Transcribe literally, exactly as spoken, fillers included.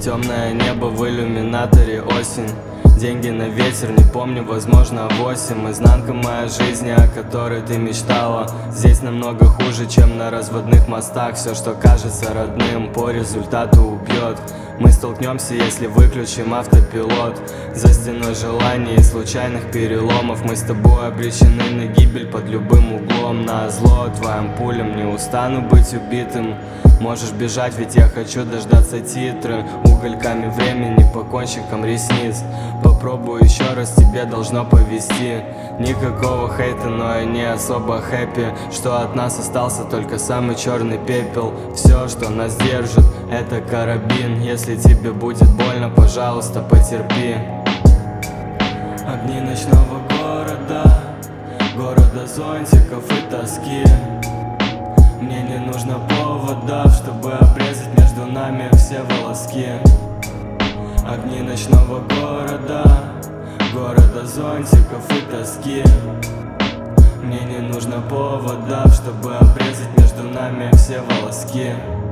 Темное небо в иллюминаторе, осень. Деньги на ветер, не помню, возможно, восемь. Изнанка моя жизни, о которой ты мечтала. Здесь намного хуже, чем на разводных мостах. Все, что кажется родным, по результату убьет. Мы столкнемся, если выключим автопилот. За стеной желаний и случайных переломов мы с тобой обречены на гибель под любым углом. На зло твоим пулям не устану быть убитым. Можешь бежать, ведь я хочу дождаться титры угольками времени по кончикам ресниц. Попробую еще раз, тебе должно повезти. Никакого хейта, но и не особо хэппи, что от нас остался только самый черный пепел. Все, что нас держит, это карабин. Если тебе будет больно, пожалуйста, потерпи. Огни ночного города, города зонтиков и тоски. Мне не нужно поводов, чтобы обрезать между нами все волоски. Огни ночного города, города зонтиков и тоски. Мне не нужно поводов, чтобы обрезать между нами все волоски.